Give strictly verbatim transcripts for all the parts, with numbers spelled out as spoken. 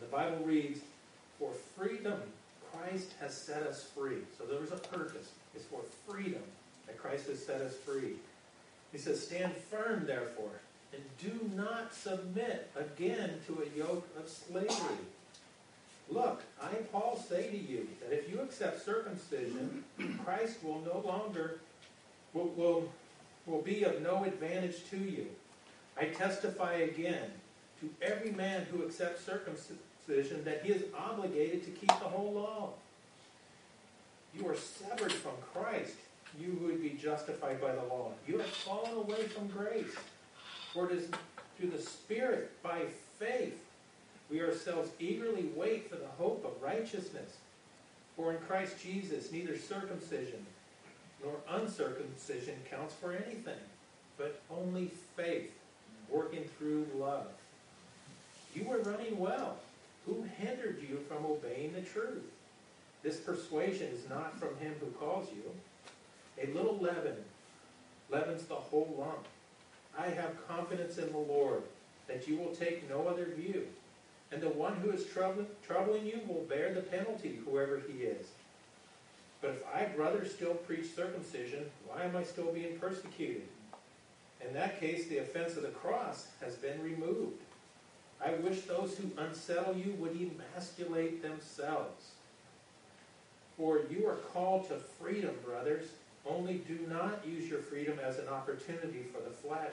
The Bible reads, for freedom Christ has set us free. So there was a purpose. It's for freedom that Christ has set us free. He says, stand firm, therefore, and do not submit again to a yoke of slavery. Look, I, Paul, say to you that if you accept circumcision, Christ will no longer, will, will, will be of no advantage to you. I testify again to every man who accepts circumcision that he is obligated to keep the whole law. You are severed from Christ, you who would be justified by the law. You have fallen away from grace. For it is through the Spirit, by faith, we ourselves eagerly wait for the hope of righteousness. For in Christ Jesus, neither circumcision nor uncircumcision counts for anything, but only faith, working through love. You were running well. Who hindered you from obeying the truth? This persuasion is not from him who calls you. A little leaven leavens the whole lump. I have confidence in the Lord that you will take no other view. And the one who is troubling, troubling you will bear the penalty, whoever he is. But if I, brother, still preach circumcision, why am I still being persecuted? In that case, the offense of the cross has been removed. I wish those who unsettle you would emasculate themselves. For you are called to freedom, brothers. Only do not use your freedom as an opportunity for the flesh,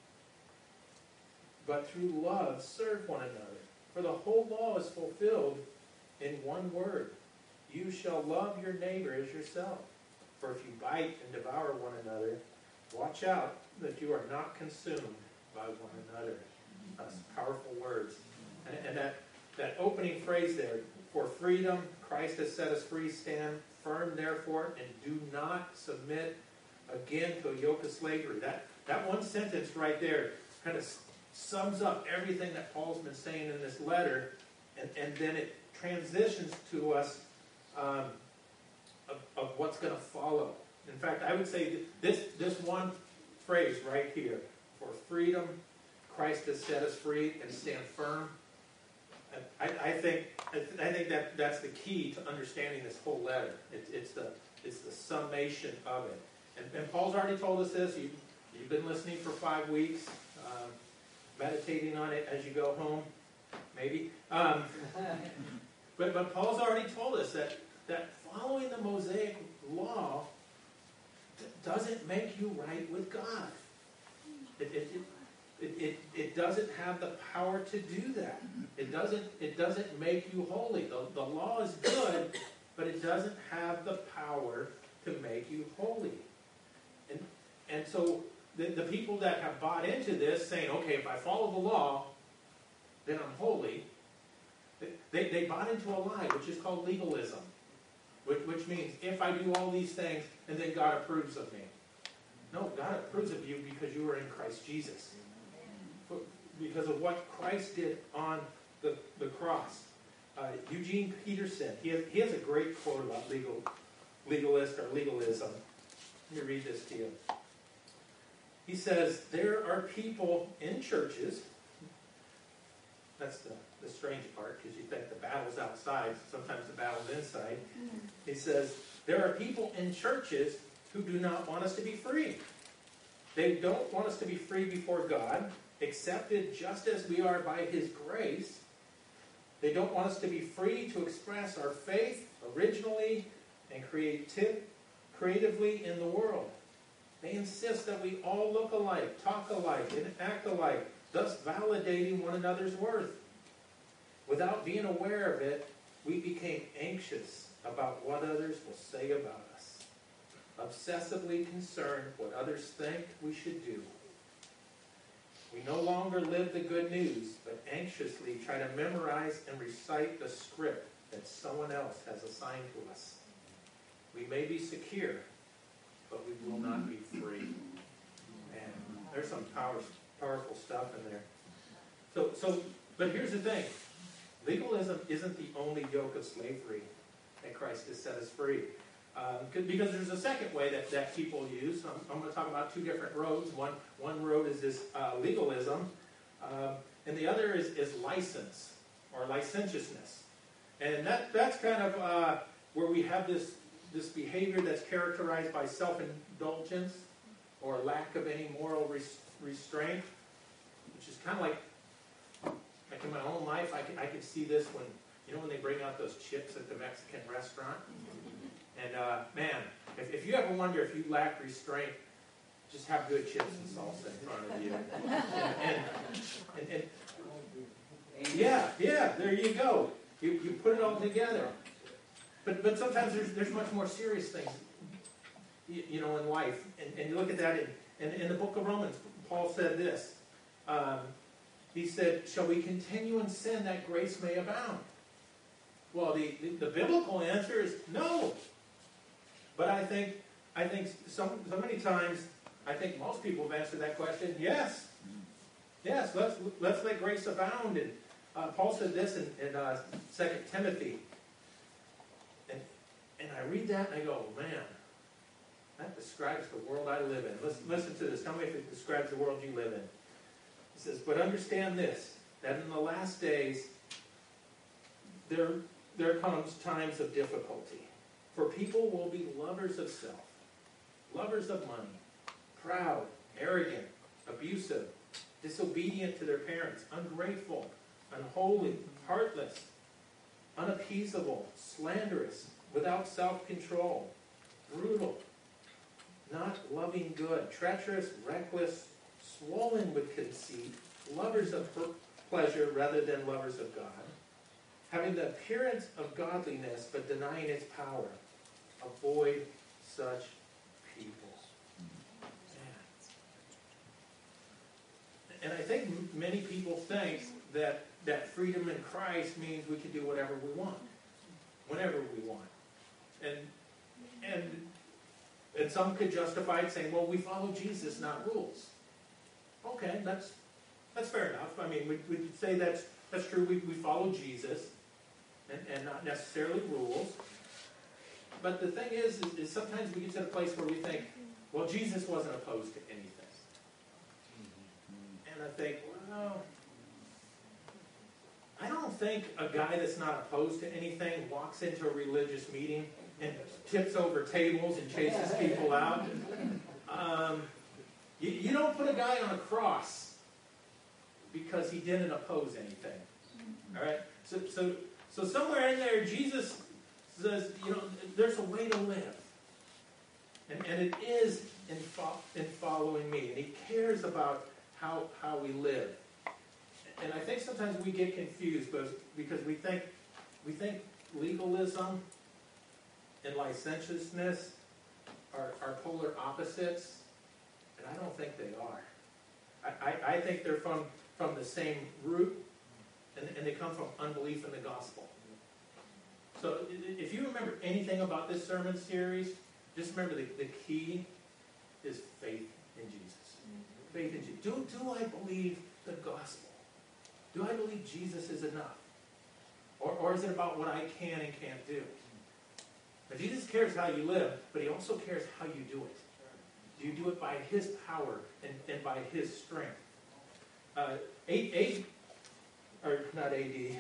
but through love serve one another. For the whole law is fulfilled in one word. You shall love your neighbor as yourself. For if you bite and devour one another, watch out that you are not consumed by one another. That's powerful words. And, and that, that opening phrase there, for freedom, Christ has set us free, stand firm therefore, and do not submit again to a yoke of slavery. That, that one sentence right there kind of sums up everything that Paul's been saying in this letter, and, and then it transitions to us um, of, of what's going to follow. In fact, I would say this, this one phrase right here, for freedom, Christ has set us free, and stand firm. I, I think I think that that's the key to understanding this whole letter. It, it's the it's the summation of it. And, and Paul's already told us this. You, you've been listening for five weeks, um, meditating on it as you go home, maybe. Um, but but Paul's already told us that that following the Mosaic law d- doesn't make you right with God. It, it, it, It, it, it doesn't have the power to do that. It doesn't, it doesn't make you holy. The, the law is good, but it doesn't have the power to make you holy. And, and so the, the people that have bought into this, saying, okay, if I follow the law, then I'm holy, they, they bought into a lie, which is called legalism, which, which means if I do all these things, and then God approves of me. No, God approves of you because you are in Christ Jesus. Because of what Christ did on the, the cross. Uh, Eugene Peterson, he has, he has a great quote about legal, legalist or legalism. Let me read this to you. He says, there are people in churches, that's the, the strange part, because you think the battle's outside, sometimes the battle's inside. He says, there are people in churches who do not want us to be free. They don't want us to be free before God, accepted just as we are by His grace. They don't want us to be free to express our faith originally and creative, creatively in the world. They insist that we all look alike, talk alike, and act alike, thus validating one another's worth. Without being aware of it, we became anxious about what others will say about us, obsessively concerned what others think we should do. We no longer live the good news, but anxiously try to memorize and recite the script that someone else has assigned to us. We may be secure, but we will not be free. Man, there's some power, powerful stuff in there. So, so, but here's the thing. Legalism isn't the only yoke of slavery that Christ has set us free. Um, because there's a second way that, that people use. I'm, I'm going to talk about two different roads. One one road is this uh, legalism, um, and the other is, is license. or licentiousness. And that, that's kind of uh, where we have this, this behavior that's characterized by self-indulgence or lack of any moral res- restraint, which is kind of like, like in my own life, I can, I can see this when, you know, when they bring out those chips at the Mexican restaurant. And uh, man, if, if you ever wonder if you lack restraint, just have good chips and salsa in front of you. And, and, and, and yeah, yeah, there you go. You, you put it all together. But but sometimes there's there's much more serious things, you, you know, in life. And, and you look at that in, in, in the book of Romans, Paul said this. Um, he said, shall we continue in sin that grace may abound? Well, the, the, the biblical answer is no. But I think I think so, so many times, I think most people have answered that question, yes. Yes, let's let's let grace abound. And uh, Paul said this in, in uh, Second Timothy. And, and I read that and I go, man, that describes the world I live in. Listen, listen to this. Tell me if it describes the world you live in. It says, but understand this, that in the last days, there, there comes times of difficulty. For people will be lovers of self, lovers of money, proud, arrogant, abusive, disobedient to their parents, ungrateful, unholy, heartless, unappeasable, slanderous, without self-control, brutal, not loving good, treacherous, reckless, swollen with conceit, lovers of pleasure rather than lovers of God, having the appearance of godliness but denying its power. Avoid such people. Man. And I think m- many people think that, that freedom in Christ means we can do whatever we want, whenever we want. And and and some could justify it saying, well, we follow Jesus, not rules. Okay, that's that's fair enough. I mean, we we could say that's that's true. We we follow Jesus, and, and not necessarily rules. But the thing is, is, is sometimes we get to the place where we think, well, Jesus wasn't opposed to anything. And I think, well, I don't think a guy that's not opposed to anything walks into a religious meeting and tips over tables and chases people out. Um, you, you don't put a guy on a cross because he didn't oppose anything. All right? So, so, so somewhere in there, Jesus says, you know, there's a way to live. And, and it is in, fo- in following me. And he cares about how, how we live. And I think sometimes we get confused because, because we think we think legalism and licentiousness are, are polar opposites. And I don't think they are. I, I, I think they're from, from the same root, and, and they come from unbelief in the gospel. So if you remember anything about this sermon series, just remember the, the key is faith in Jesus. Faith in Jesus. Do, do I believe the gospel? Do I believe Jesus is enough? Or, or is it about what I can and can't do? Now, Jesus cares how you live, but he also cares how you do it. Do you do it by his power and, and by his strength? Uh, a, a, or not A D,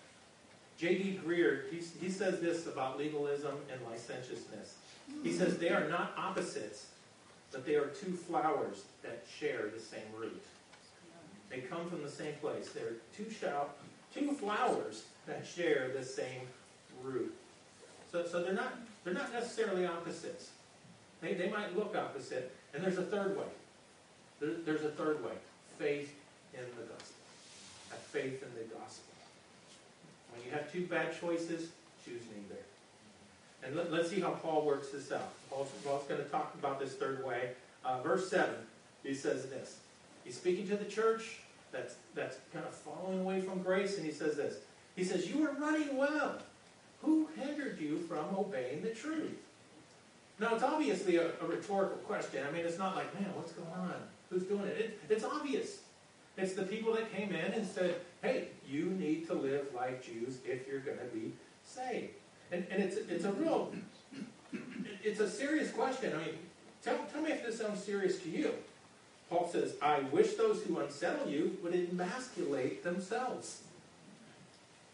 J D Greer, he, he says this about legalism and licentiousness. He says they are not opposites, but they are two flowers that share the same root. They come from the same place. They're two, shou- two flowers that share the same root. So, so they're not they're not necessarily opposites. They, they might look opposite. And there's a third way. There, there's a third way. Faith in the gospel. Have faith in the gospel. When you have two bad choices, choose neither. And let, let's see how Paul works this out. Paul's, Paul's going to talk about this third way. Uh, verse seven, he says this. He's speaking to the church that's, that's kind of falling away from grace, and he says this. He says, you are running well. Who hindered you from obeying the truth? Now, it's obviously a, a rhetorical question. I mean, it's not like, man, what's going on? Who's doing it? it? It's obvious. It's the people that came in and said, hey, you need to live like Jews if you're going to be saved. And, and it's, it's a real, it's a serious question. I mean, tell, tell me if this sounds serious to you. Paul says, I wish those who unsettle you would emasculate themselves.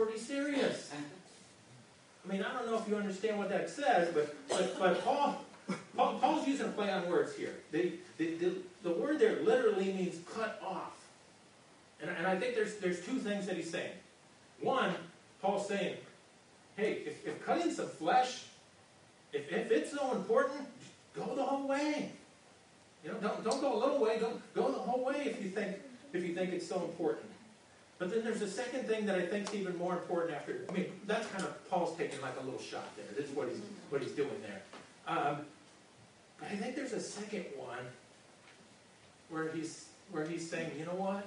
pretty serious. I mean, I don't know if you understand what that says, but but, but Paul, Paul Paul's using a play on words here. The, the, the, the word there literally means cut off. And, and I think there's there's two things that he's saying. One, Paul's saying, hey, if, if cutting some flesh, if, if it's so important, go the whole way. You know, don't don't go a little way, don't go the whole way if you think if you think it's so important. But then there's a second thing that I think is even more important after. I mean, that's kind of Paul's taking like a little shot there. This is what he's what he's doing there. Um, but I think there's a second one where he's where he's saying, you know what?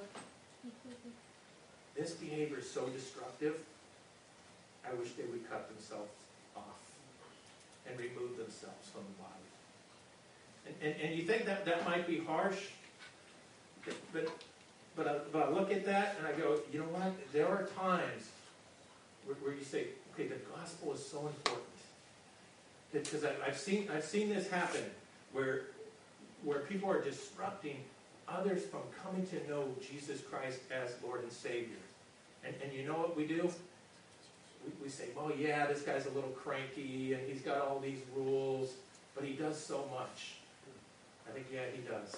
This behavior is so destructive. I wish they would cut themselves off and remove themselves from the body. And, and, and you think that that might be harsh, but but I, but I look at that and I go, you know what? There are times where, where you say, okay, the gospel is so important, because I've seen I've seen this happen where where people are disrupting others from coming to know Jesus Christ as Lord and Savior. And, and you know what we do? We, we say, well, yeah, this guy's a little cranky, and he's got all these rules, but he does so much. I think, yeah, he does.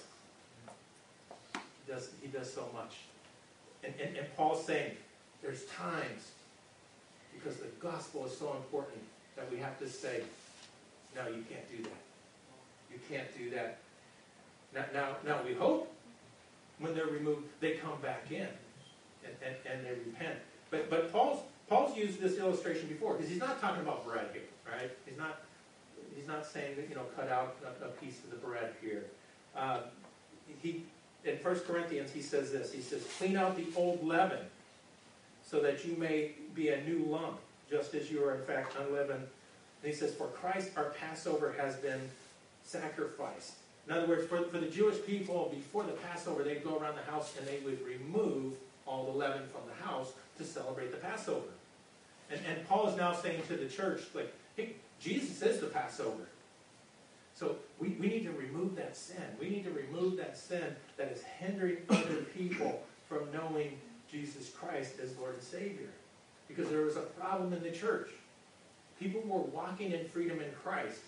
He does, he does so much. And, and, and Paul's saying, there's times, because the gospel is so important, that we have to say, no, you can't do that. You can't do that. Now, now, now we hope when they're removed, they come back in and, and, and they repent. But but Paul's Paul's used this illustration before, because he's not talking about bread here, right? He's not he's not saying that, you know, cut out a, a piece of the bread here. Uh, he in First Corinthians he says this. He says, "Clean out the old leaven, so that you may be a new lump, just as you are in fact unleavened." And he says, "For Christ our Passover has been sacrificed." In other words, for, for the Jewish people, before the Passover, they'd go around the house and they would remove all the leaven from the house to celebrate the Passover. And, and Paul is now saying to the church, like, hey, Jesus is the Passover. So we, we need to remove that sin. We need to remove that sin that is hindering other people from knowing Jesus Christ as Lord and Savior. Because there was a problem in the church. People were walking in freedom in Christ,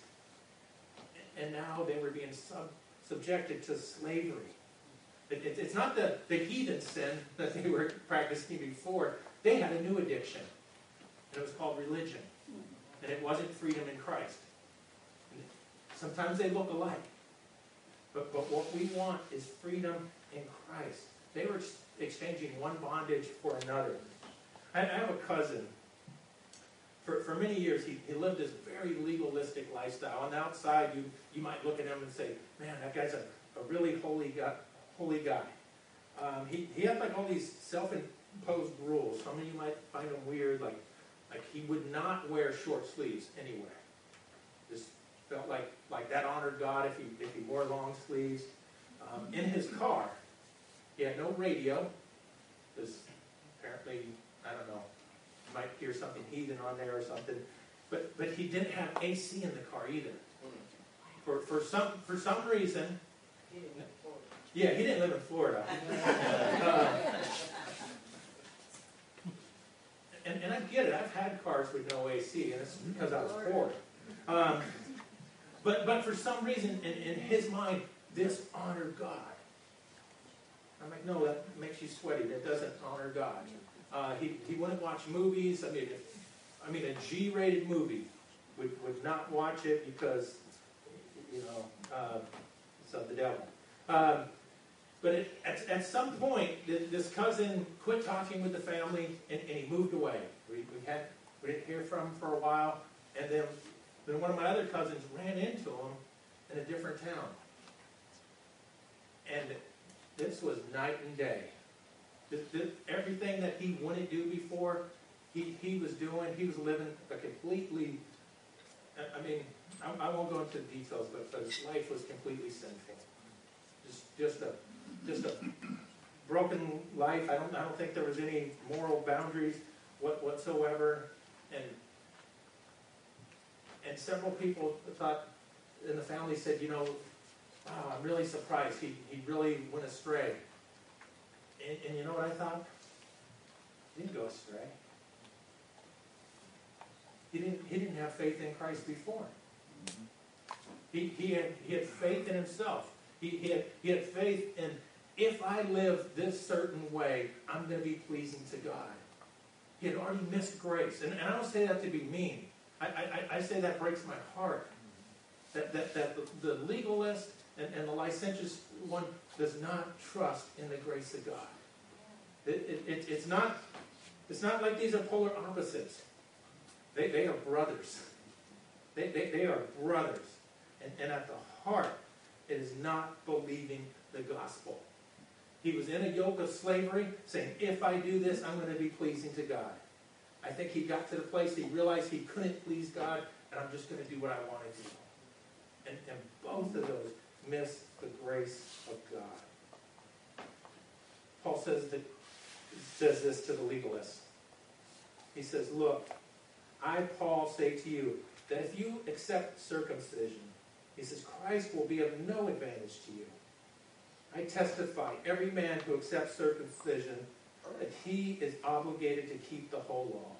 and now they were being sub, subjected to slavery. It, it, it's not the, the heathen sin that they were practicing before. They had a new addiction. And it was called religion. And it wasn't freedom in Christ. And sometimes they look alike. But, but what we want is freedom in Christ. They were exchanging one bondage for another. I, I have a cousin. For, for many years, he, he lived this very legalistic lifestyle. On the outside, you, you might look at him and say, man, that guy's a, a really holy guy. Holy guy. Um, he, he had like all these self-imposed rules. Some of you might find them weird, like, like he would not wear short sleeves anywhere. Just felt like, like that honored God if he, if he wore long sleeves. Um, in his car, he had no radio, because apparently, I don't know, you might hear something heathen on there or something. But but he didn't have A C in the car either. For for some for some reason. Yeah, he didn't live in Florida. uh, and, and I get it. I've had cars with no A C, and it's because I was poor. Um, but but for some reason, in, in his mind, this honored God. I'm like, no, that makes you sweaty. That doesn't honor God. Uh, he, he wouldn't watch movies. I mean, if, I mean, a G-rated movie would, would not watch it because, you know, uh, it's of the devil. Um, but it, at, at some point, this cousin quit talking with the family, and, and he moved away. We, we had we didn't hear from him for a while, and then then one of my other cousins ran into him in a different town, and this was night and day. This, this, everything that he wouldn't do before, he, he was doing. He was living a completely, I mean, I, I won't go into the details, but, but his life was completely sinful. Just just a just a broken life. I don't I don't think there was any moral boundaries what, whatsoever. And and several people thought, in the family said, you know, wow, I'm really surprised. He he really went astray. And, and you know what I thought? He didn't go astray. He didn't, he didn't have faith in Christ before. He, he, had, he had faith in himself. He, he, had, he had faith in, if I live this certain way, I'm going to be pleasing to God. He had already missed grace. And, and I don't say that to be mean. I, I, I say that breaks my heart. That, that, that the, the legalist and, and the licentious one does not trust in the grace of God. It, it, it, it's not, it's not like these are polar opposites. They, they are brothers. They, they, they are brothers. And, and at the heart, it is not believing the gospel. He was in a yoke of slavery, saying, if I do this, I'm going to be pleasing to God. I think he got to the place he realized he couldn't please God, and I'm just going to do what I want to do. And, and both of those miss the grace of God. Paul says, that, says this to the legalists. He says, look, I, Paul, say to you, that if you accept circumcision, he says, Christ will be of no advantage to you. I testify, every man who accepts circumcision, that he is obligated to keep the whole law.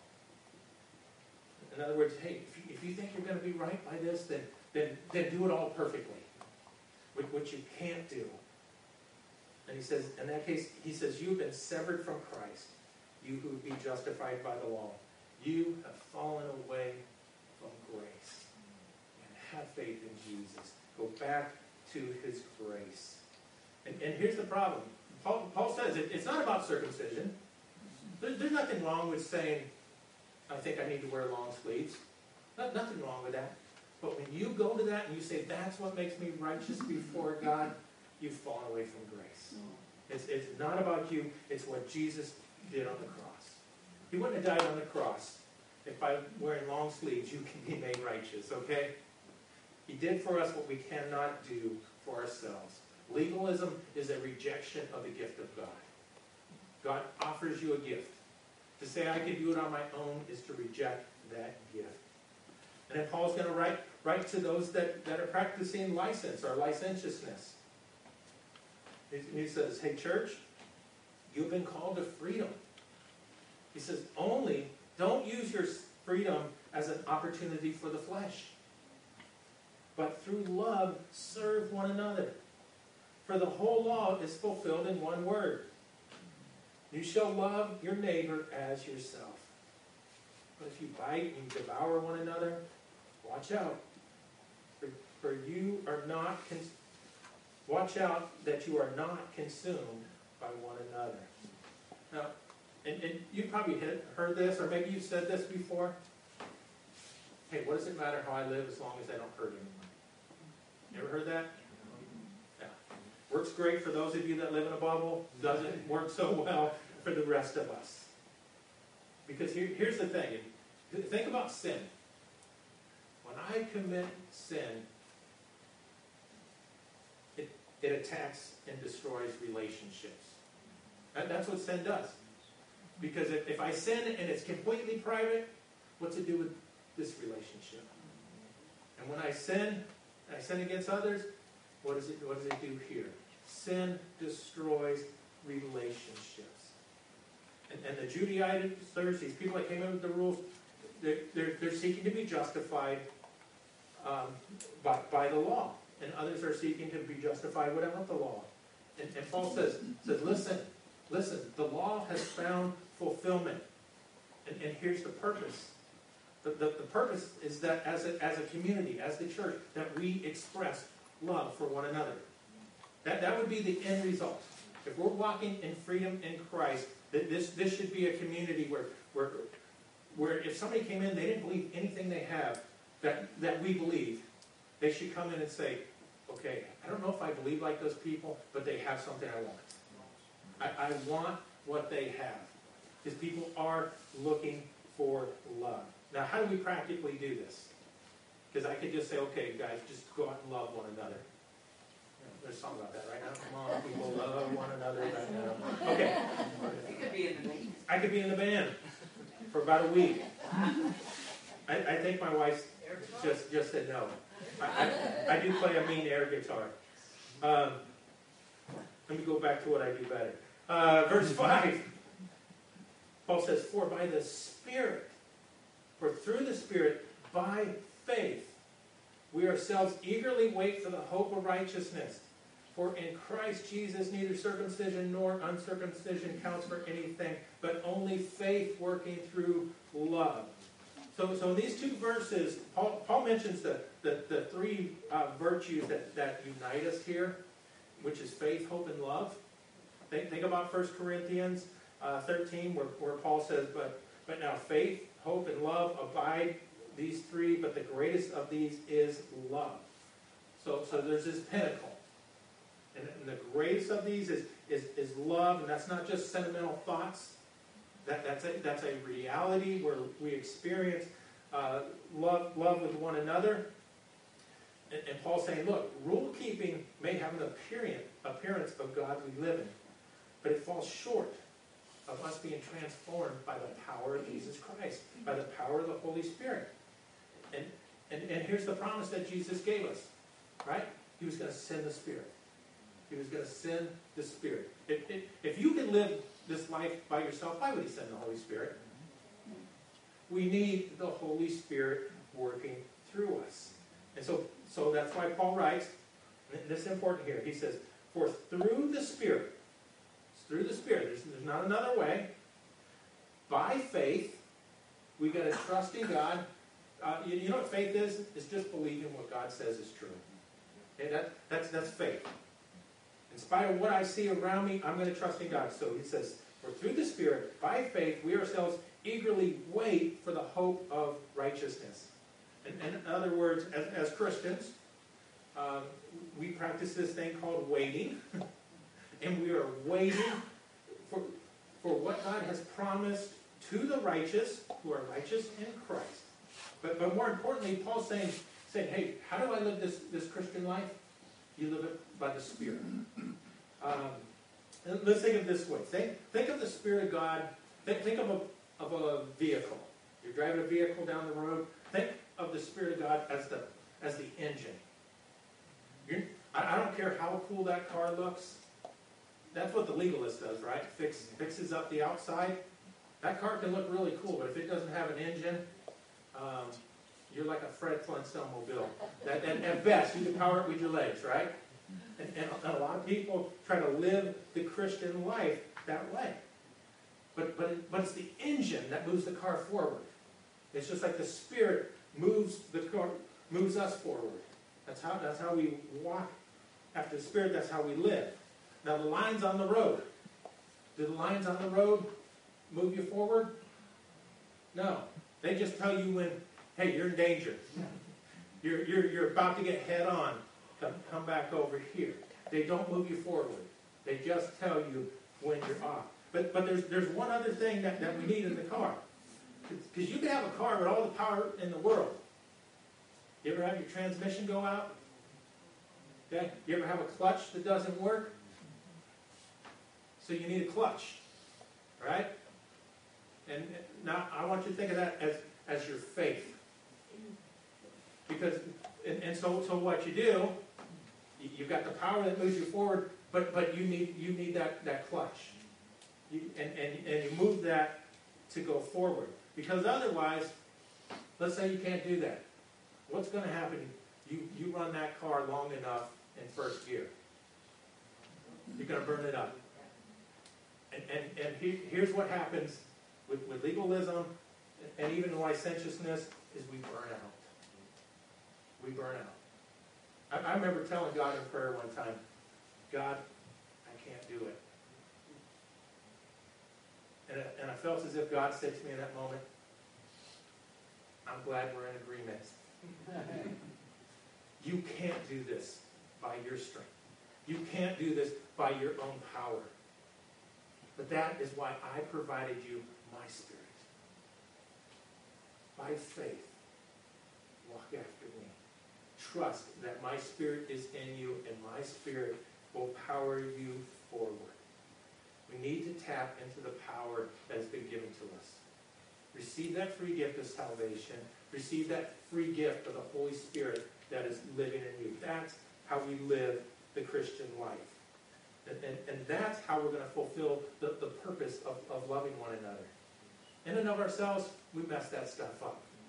In other words, hey, if you, if you think you're going to be right by this, then, then, then do it all perfectly, which you can't do. And he says, in that case, he says, you've been severed from Christ, you who would be justified by the law. You have fallen away from grace. And have faith in Jesus. Go back to his grace. And, and here's the problem. Paul, Paul says it, it's not about circumcision. There, there's nothing wrong with saying, I think I need to wear long sleeves. Not, nothing wrong with that. But when you go to that and you say, that's what makes me righteous before God, you've fallen away from grace. It's, it's not about you. It's what Jesus did on the cross. He wouldn't have died on the cross if by wearing long sleeves you can be made righteous, okay? He did for us what we cannot do for ourselves. Legalism is a rejection of the gift of God. God offers you a gift. To say I can do it on my own is to reject that gift. And then Paul's going to write, write to those that, that are practicing license or licentiousness. He, he says, hey church, you've been called to freedom. He says, only don't use your freedom as an opportunity for the flesh. But through love, serve one another. For the whole law is fulfilled in one word. You shall love your neighbor as yourself. But if you bite and you devour one another, watch out. For, for you are not, cons- watch out that you are not consumed by one another. Now, and, and you probably heard this, or maybe you've said this before. Hey, what does it matter how I live as long as I don't hurt anyone? You ever heard that? Yeah. Works great for those of you that live in a bubble. Doesn't work so well for the rest of us. Because here, here's the thing. Think about sin. When I commit sin, it, it attacks and destroys relationships. That, that's what sin does. Because if, if I sin and it's completely private, what's it do with this relationship? And when I sin, and I sin against others, what does it, what does it do here? Sin destroys relationships. And, and the Judaizers, these people that came in with the rules, they're, they're, they're seeking to be justified um, by, by the law. And others are seeking to be justified without the law. And, and Paul says, says, listen, listen, the law has found fulfillment. And, and here's the purpose. The, the, the purpose is that as a, as a community, as the church, that we express love for one another. That, that would be the end result. If we're walking in freedom in Christ, that this, this should be a community where, where, where if somebody came in, they didn't believe anything they have that, that we believe, they should come in and say, okay, I don't know if I believe like those people, but they have something I want. I, I want what they have. Because people are looking for love. Now, how do we practically do this? Because I could just say, okay, guys, just go out and love one another. There's a song about that right now. Come on, people, love one another right now. Okay. You could be in the band. I could be in the band for about a week. I, I think my wife just, just said no. I, I, I do play a mean air guitar. Um, let me go back to what I do better. Uh, verse five. Paul says, for by the Spirit For through the Spirit, by faith, we ourselves eagerly wait for the hope of righteousness. For in Christ Jesus neither circumcision nor uncircumcision counts for anything, but only faith working through love. So, so in these two verses, Paul, Paul mentions the, the, the three uh, virtues that, that unite us here, which is faith, hope, and love. Think, think about First Corinthians uh, thirteen, where, where Paul says, but, but now faith, hope, and love abide, these three, but the greatest of these is love. So, so there's this pinnacle. And, and the greatest of these is, is, is love, and that's not just sentimental thoughts. That, that's, a, that's a reality where we experience uh, love, love with one another. And, and Paul's saying, look, rule-keeping may have an appearance, appearance of godly living, but it falls short of us being transformed by the power of Jesus Christ, by the power of the Holy Spirit. And, and, and here's the promise that Jesus gave us, right? He was going to send the Spirit. He was going to send the Spirit. If, if, if you can live this life by yourself, why would he send the Holy Spirit? We need the Holy Spirit working through us. And so, so that's why Paul writes, and this is important here, he says, for through the Spirit, through the Spirit, there's, there's not another way, by faith, we've got to trust in God. Uh, you, you know what faith is? It's just believing what God says is true. Okay, that, that's, that's faith. In spite of what I see around me, I'm going to trust in God. So he says, for through the Spirit, by faith, we ourselves eagerly wait for the hope of righteousness. And, and in other words, as, as Christians, um, we practice this thing called waiting. And we are waiting for, for what God has promised to the righteous, who are righteous in Christ. But, but more importantly, Paul's saying, saying, hey, how do I live this, this Christian life? You live it by the Spirit. Um, let's think of it this way. Think, think of the Spirit of God. Think, think of, a, of a vehicle. You're driving a vehicle down the road. Think of the Spirit of God as the, as the engine. You're, I, I don't care how cool that car looks. That's what the legalist does, right? Fix, fixes up the outside. That car can look really cool, but if it doesn't have an engine, um, you're like a Fred Flintstone mobile. That, and at best, you can power it with your legs, right? And, and a lot of people try to live the Christian life that way. But, but, it, but it's the engine that moves the car forward. It's just like the Spirit moves the car, moves us forward. That's how, that's how we walk after the Spirit. That's how we live. Now the lines on the road. Do the lines on the road move you forward? No. They just tell you when, hey, you're in danger. You're, you're, you're about to get head on. Come, come back over here. They don't move you forward. They just tell you when you're off. But, but there's, there's one other thing that, that we need in the car. Because you can have a car with all the power in the world. You ever have your transmission go out? Okay? You ever have a clutch that doesn't work? So you need a clutch. Right? And now I want you to think of that as, as your faith. Because, and, and so, so what you do, you, you've got the power that moves you forward, but, but you need, you need that, that clutch. You, and, and, and you move that to go forward. Because otherwise, let's say you can't do that. What's going to happen? You, you run that car long enough in first gear. You're going to burn it up. And, and, and he, here's what happens with, with legalism and even licentiousness is we burn out. We burn out. I, I remember telling God in prayer one time, God, I can't do it. And, and I felt as if God said to me in that moment, I'm glad we're in agreement. You can't do this by your strength. You can't do this by your own power. But that is why I provided you my Spirit. By faith, walk after me. Trust that my Spirit is in you and my Spirit will power you forward. We need to tap into the power that has been given to us. Receive that free gift of salvation. Receive that free gift of the Holy Spirit that is living in you. That's how we live the Christian life. And, and, and that's how we're going to fulfill the, the purpose of, of loving one another. In and of ourselves, we mess that stuff up.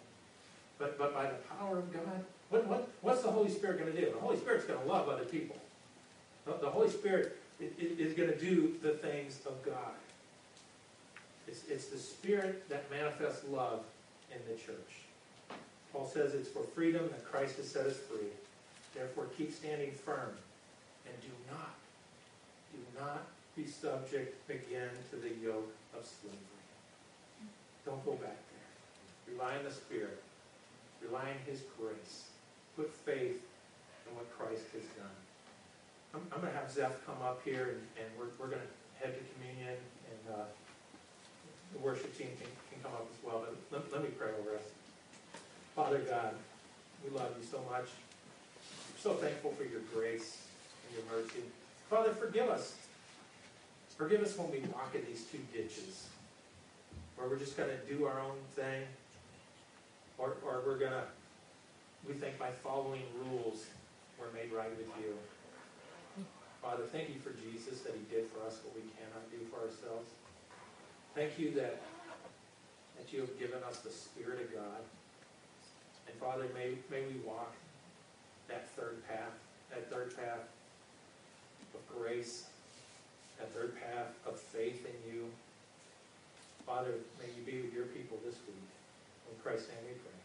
but, but by the power of God. What, what, what's the Holy Spirit going to do? The Holy Spirit's going to love other people. The, the Holy Spirit is, is going to do the things of God. It's, it's the Spirit that manifests love in the church. Paul says it's for freedom that Christ has set us free. Therefore, keep standing firm and do not, do not be subject again to the yoke of slavery. Don't go back there. Rely on the Spirit. Rely on His grace. Put faith in what Christ has done. I'm, I'm going to have Zeph come up here, and, and we're, we're going to head to communion, and uh, the worship team can, can come up as well. But let, let me pray over us. Father God, we love you so much. We're so thankful for your grace and your mercy. Father, forgive us. Forgive us when we walk in these two ditches, where we're just going to do our own thing, or, or we're going to, we think by following rules, we're made right with you. Father, thank you for Jesus, that he did for us what we cannot do for ourselves. Thank you that, that you have given us the Spirit of God. And Father, may, may we walk that third path, that third path of grace, that third path of faith in you. Father, may you be with your people this week. In Christ's name we pray.